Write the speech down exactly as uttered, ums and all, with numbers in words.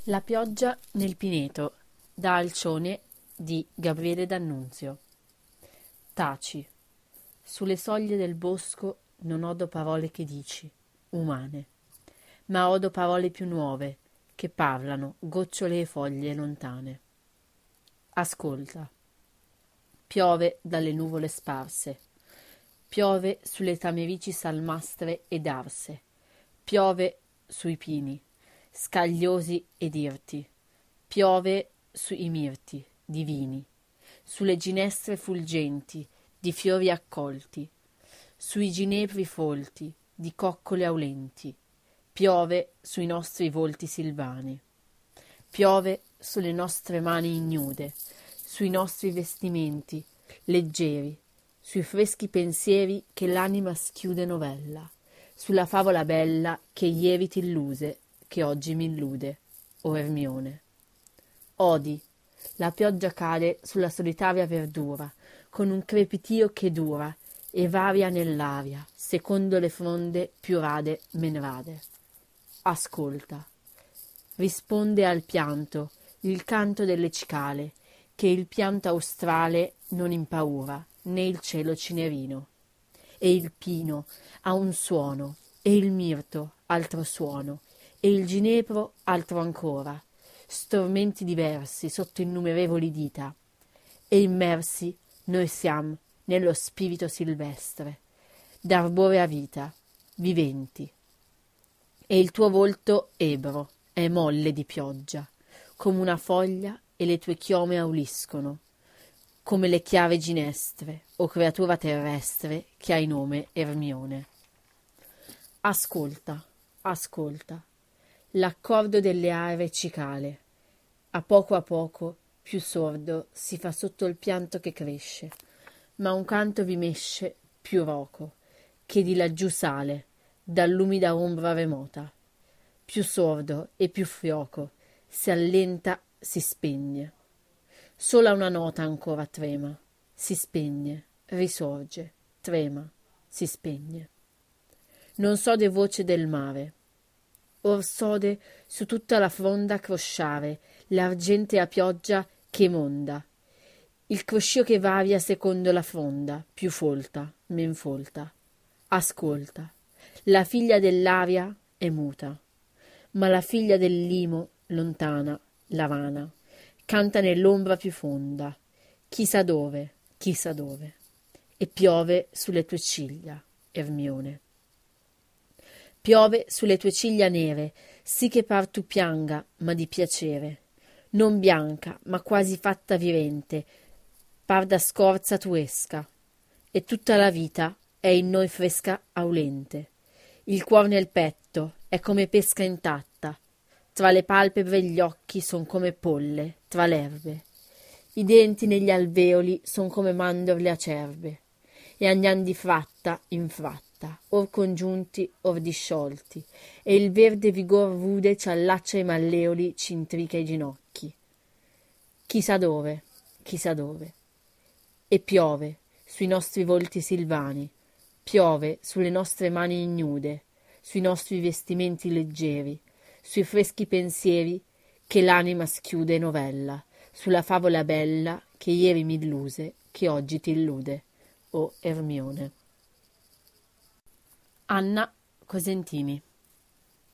La pioggia nel pineto, da Alcione di Gabriele D'Annunzio. Taci. Sulle soglie del bosco non odo parole che dici, umane, ma odo parole più nuove, che parlano, gocciole e foglie lontane. Ascolta. Piove dalle nuvole sparse, piove sulle tamerici salmastre ed arse, piove sui pini, scagliosi ed irti, piove sui mirti divini, sulle ginestre fulgenti di fiori accolti, sui ginepri folti di coccole aulenti, piove sui nostri volti silvani, piove sulle nostre mani ignude, sui nostri vestimenti leggeri, sui freschi pensieri che l'anima schiude novella, sulla favola bella che ieri t'illuse, che oggi m'illude, o Ermione. Odi, la pioggia cade sulla solitaria verdura, con un crepitio che dura e varia nell'aria, secondo le fronde più rade men rade. Ascolta. Risponde al pianto il canto delle cicale, che il pianto australe non impaura, né il cielo cinerino. E il pino ha un suono, e il mirto altro suono, e il ginepro altro ancora, stromenti diversi sotto innumerevoli dita, e immersi noi siam nello spirito silvestre, d'arborea vita, viventi. E il tuo volto ebro è molle di pioggia, come una foglia, e le tue chiome auliscono, come le chiare ginestre, o creatura terrestre che hai nome Ermione. Ascolta, ascolta, l'accordo delle aree cicale, a poco a poco più sordo si fa sotto il pianto che cresce, ma un canto vi mesce più roco, che di laggiù sale, dall'umida ombra remota, più sordo e più fioco, si allenta, si spegne. Sola una nota ancora trema, si spegne, risorge, trema, si spegne. Non sode voce del mare, or sode su tutta la fronda crosciare l'argentea pioggia che monda, il croscio che varia secondo la fronda, più folta, men folta. Ascolta, la figlia dell'aria è muta, ma la figlia del limo, lontana, la vana, canta nell'ombra più fonda, chissà dove, chissà dove, e piove sulle tue ciglia, Ermione. Piove sulle tue ciglia nere, sì che par tu pianga, ma di piacere, non bianca, ma quasi fatta virente, par da scorza tu esca, e tutta la vita è in noi fresca aulente. Il cuor nel petto è come pesca intatta, tra le palpebre gli occhi son come polle, tra l'erbe. I denti negli alveoli son come mandorle acerbe, e agnan di fratta in fratta, or congiunti, or disciolti, e il verde vigor rude c'allaccia i malleoli, c'intrica i ginocchi. Chissà dove, chissà dove. E piove sui nostri volti silvani, piove sulle nostre mani ignude, sui nostri vestimenti leggeri, sui freschi pensieri che l'anima schiude novella, sulla favola bella che ieri m'illuse, che oggi t'illude, o Ermione. Anna Cosentini.